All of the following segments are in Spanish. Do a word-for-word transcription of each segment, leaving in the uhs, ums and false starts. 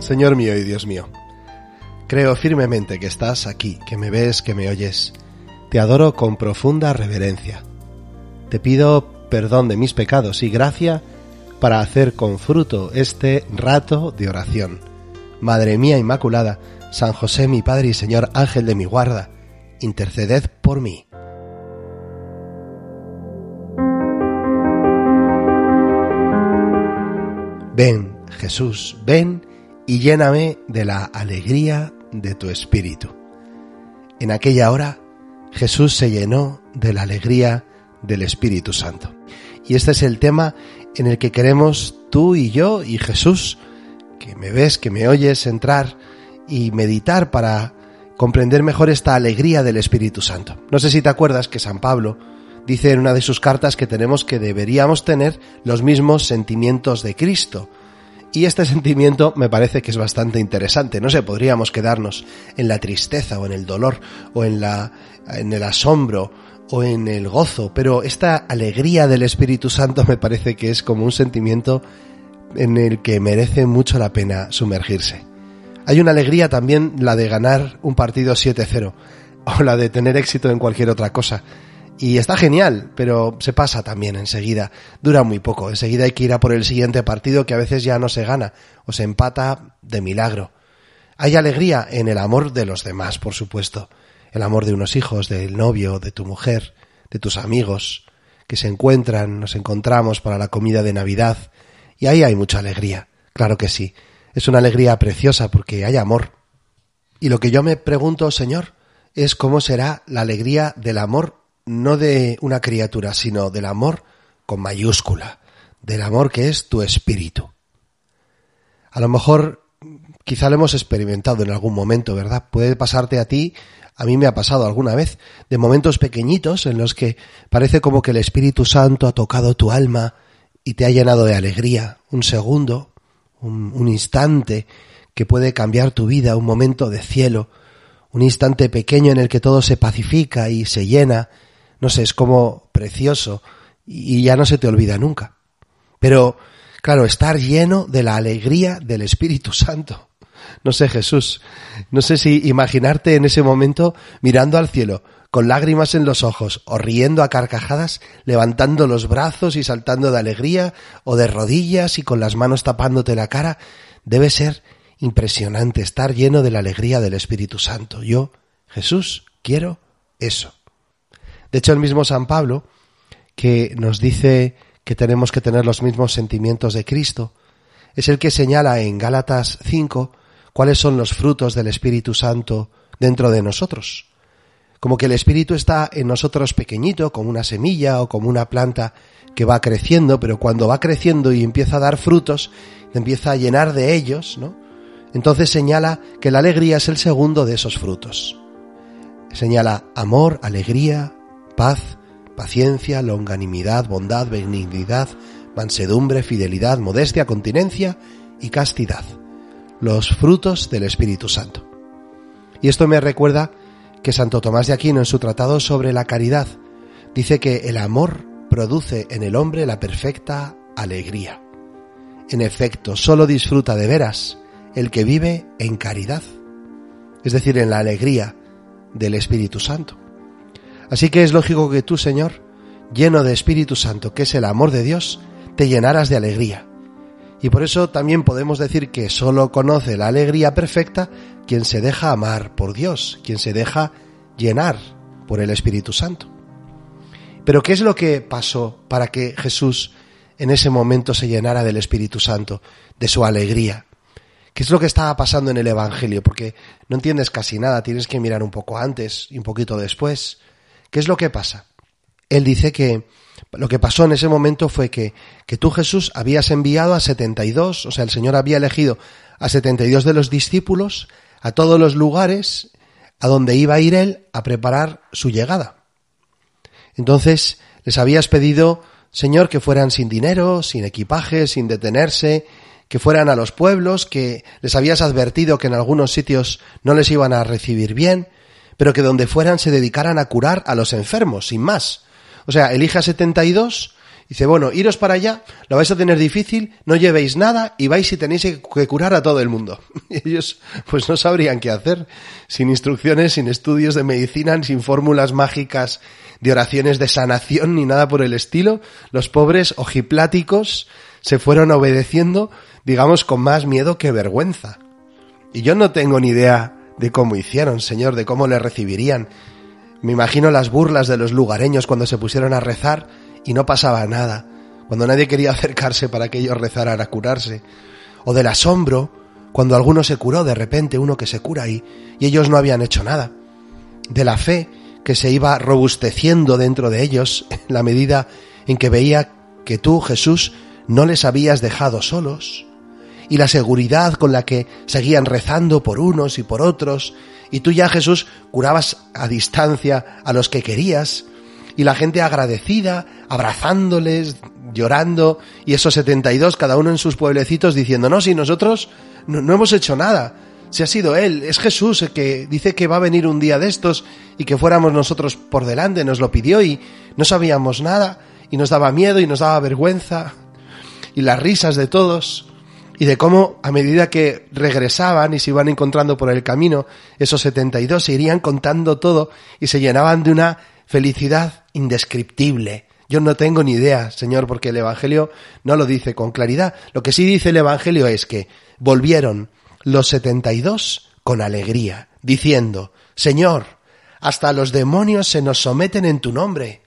Señor mío y Dios mío, creo firmemente que estás aquí, que me ves, que me oyes. Te adoro con profunda reverencia. Te pido perdón de mis pecados y gracia para hacer con fruto este rato de oración. Madre mía Inmaculada, San José mi Padre y Señor, Ángel de mi guarda, interceded por mí. Ven, Jesús, ven y lléname de la alegría de tu Espíritu. En aquella hora, Jesús se llenó de la alegría del Espíritu Santo. Y este es el tema en el que queremos tú y yo y Jesús, que me ves, que me oyes, entrar y meditar para comprender mejor esta alegría del Espíritu Santo. No sé si te acuerdas que San Pablo dice en una de sus cartas que tenemos que deberíamos tener los mismos sentimientos de Cristo. Y este sentimiento me parece que es bastante interesante. No sé, podríamos quedarnos en la tristeza o en el dolor o en la, en el asombro o en el gozo, pero esta alegría del Espíritu Santo me parece que es como un sentimiento en el que merece mucho la pena sumergirse. Hay una alegría también, la de ganar un partido siete cero o la de tener éxito en cualquier otra cosa. Y está genial, pero se pasa también enseguida, dura muy poco, enseguida hay que ir a por el siguiente partido que a veces ya no se gana o se empata de milagro. Hay alegría en el amor de los demás, por supuesto, el amor de unos hijos, del novio, de tu mujer, de tus amigos, que se encuentran, nos encontramos para la comida de Navidad, y ahí hay mucha alegría, claro que sí, es una alegría preciosa porque hay amor. Y lo que yo me pregunto, Señor, es cómo será la alegría del amor, no de una criatura, sino del amor con mayúscula, del amor que es tu espíritu. A lo mejor, quizá lo hemos experimentado en algún momento, ¿verdad? Puede pasarte a ti, a mí me ha pasado alguna vez, de momentos pequeñitos en los que parece como que el Espíritu Santo ha tocado tu alma y te ha llenado de alegría, un segundo, un, un instante que puede cambiar tu vida, un momento de cielo, un instante pequeño en el que todo se pacifica y se llena. No sé, es como precioso y ya no se te olvida nunca. Pero, claro, estar lleno de la alegría del Espíritu Santo. No sé, Jesús, no sé si imaginarte en ese momento mirando al cielo, con lágrimas en los ojos, o riendo a carcajadas, levantando los brazos y saltando de alegría, o de rodillas y con las manos tapándote la cara. Debe ser impresionante estar lleno de la alegría del Espíritu Santo. Yo, Jesús, quiero eso. De hecho, el mismo San Pablo, que nos dice que tenemos que tener los mismos sentimientos de Cristo, es el que señala en Gálatas cinco cuáles son los frutos del Espíritu Santo dentro de nosotros. Como que el Espíritu está en nosotros pequeñito, como una semilla o como una planta que va creciendo, pero cuando va creciendo y empieza a dar frutos, empieza a llenar de ellos, ¿no? Entonces señala que la alegría es el segundo de esos frutos. Señala amor, alegría, paz, paciencia, longanimidad, bondad, benignidad, mansedumbre, fidelidad, modestia, continencia y castidad. Los frutos del Espíritu Santo. Y esto me recuerda que Santo Tomás de Aquino, en su tratado sobre la caridad, dice que el amor produce en el hombre la perfecta alegría. En efecto, solo disfruta de veras el que vive en caridad, es decir, en la alegría del Espíritu Santo. Así que es lógico que tú, Señor, lleno de Espíritu Santo, que es el amor de Dios, te llenaras de alegría. Y por eso también podemos decir que solo conoce la alegría perfecta quien se deja amar por Dios, quien se deja llenar por el Espíritu Santo. Pero ¿qué es lo que pasó para que Jesús en ese momento se llenara del Espíritu Santo, de su alegría? ¿Qué es lo que estaba pasando en el Evangelio? Porque no entiendes casi nada, tienes que mirar un poco antes y un poquito después. ¿Qué es lo que pasa? Él dice que lo que pasó en ese momento fue que, que tú, Jesús, habías enviado a setenta y dos, o sea, el Señor había elegido a setenta y dos de los discípulos a todos los lugares a donde iba a ir Él a preparar su llegada. Entonces, les habías pedido, Señor, que fueran sin dinero, sin equipaje, sin detenerse, que fueran a los pueblos, que les habías advertido que en algunos sitios no les iban a recibir bien, pero que donde fueran se dedicaran a curar a los enfermos, sin más. O sea, elige a setenta y dos Dice, bueno, iros para allá, lo vais a tener difícil, no llevéis nada y vais y tenéis que curar a todo el mundo. Y ellos pues no sabrían qué hacer, sin instrucciones, sin estudios de medicina, sin fórmulas mágicas de oraciones de sanación ni nada por el estilo. Los pobres ojipláticos se fueron obedeciendo, digamos, con más miedo que vergüenza. Y yo no tengo ni idea de cómo hicieron, Señor, de cómo le recibirían. Me imagino las burlas de los lugareños cuando se pusieron a rezar y no pasaba nada, cuando nadie quería acercarse para que ellos rezaran a curarse. O del asombro, cuando alguno se curó de repente, uno que se cura y, y ellos no habían hecho nada. De la fe que se iba robusteciendo dentro de ellos en la medida en que veía que tú, Jesús, no les habías dejado solos. Y la seguridad con la que seguían rezando por unos y por otros, y tú ya, Jesús, curabas a distancia a los que querías, y la gente agradecida, abrazándoles, llorando, y esos setenta y dos, cada uno en sus pueblecitos, diciendo, no, si nosotros no, no hemos hecho nada, si ha sido Él, es Jesús el que dice que va a venir un día de estos, y que fuéramos nosotros por delante, nos lo pidió, y no sabíamos nada, y nos daba miedo, y nos daba vergüenza, y las risas de todos, y de cómo a medida que regresaban y se iban encontrando por el camino, esos setenta y dos se irían contando todo, y se llenaban de una felicidad indescriptible. Yo no tengo ni idea, Señor, porque el Evangelio no lo dice con claridad. Lo que sí dice el Evangelio es que volvieron los setenta y dos con alegría, diciendo, Señor, hasta los demonios se nos someten en tu nombre.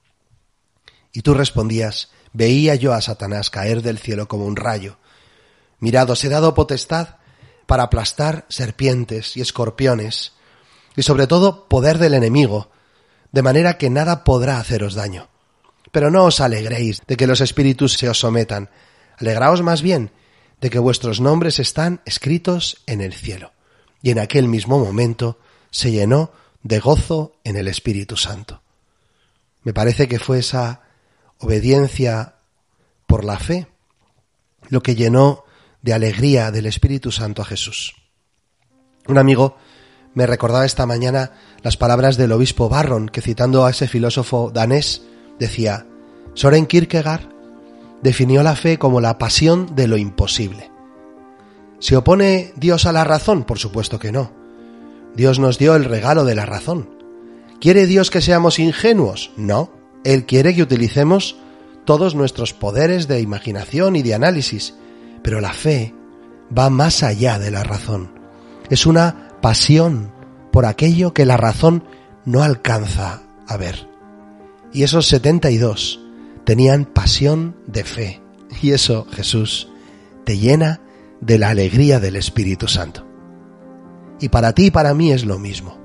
Y tú respondías, veía yo a Satanás caer del cielo como un rayo. Mirad, os he dado potestad para aplastar serpientes y escorpiones, y sobre todo poder del enemigo, de manera que nada podrá haceros daño. Pero no os alegréis de que los espíritus se os sometan, alegraos más bien de que vuestros nombres están escritos en el cielo. Y en aquel mismo momento se llenó de gozo en el Espíritu Santo. Me parece que fue esa obediencia por la fe lo que llenó de alegría del Espíritu Santo a Jesús. Un amigo me recordaba esta mañana las palabras del obispo Barron, que citando a ese filósofo danés, decía, Søren Kierkegaard definió la fe como la pasión de lo imposible. ¿Se opone Dios a la razón? Por supuesto que no. Dios nos dio el regalo de la razón. ¿Quiere Dios que seamos ingenuos? No. Él quiere que utilicemos todos nuestros poderes de imaginación y de análisis, pero la fe va más allá de la razón. Es una pasión por aquello que la razón no alcanza a ver. Y esos setenta y dos tenían pasión de fe. Y eso, Jesús, te llena de la alegría del Espíritu Santo. Y para ti y para mí es lo mismo.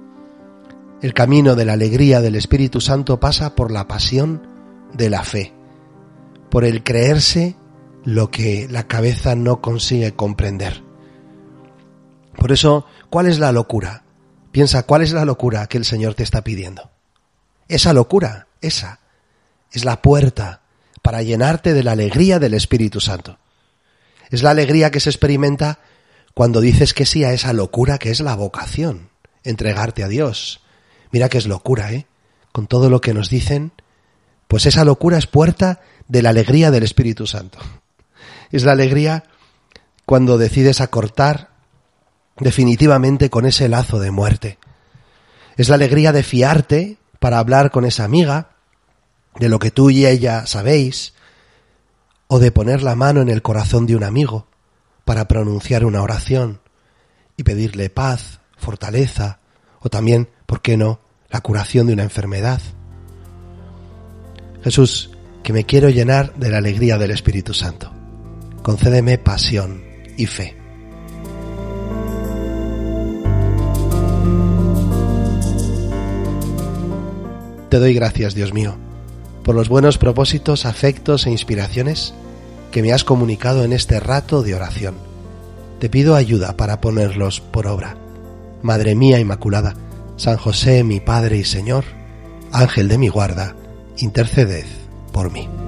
El camino de la alegría del Espíritu Santo pasa por la pasión de la fe, por el creerse lo que la cabeza no consigue comprender. Por eso, ¿cuál es la locura? Piensa, ¿cuál es la locura que el Señor te está pidiendo? Esa locura, esa, es la puerta para llenarte de la alegría del Espíritu Santo. Es la alegría que se experimenta cuando dices que sí a esa locura que es la vocación, entregarte a Dios. Mira que es locura, ¿eh? Con todo lo que nos dicen, pues esa locura es puerta de la alegría del Espíritu Santo. Es la alegría cuando decides acortar definitivamente con ese lazo de muerte. Es la alegría de fiarte para hablar con esa amiga de lo que tú y ella sabéis, o de poner la mano en el corazón de un amigo para pronunciar una oración y pedirle paz, fortaleza, o también, ¿por qué no?, la curación de una enfermedad. Jesús, que me quiero llenar de la alegría del Espíritu Santo. Concédeme pasión y fe. Te doy gracias, Dios mío, por los buenos propósitos, afectos e inspiraciones que me has comunicado en este rato de oración. Te pido ayuda para ponerlos por obra. Madre mía Inmaculada, San José, mi Padre y Señor, Ángel de mi guarda, interceded por mí.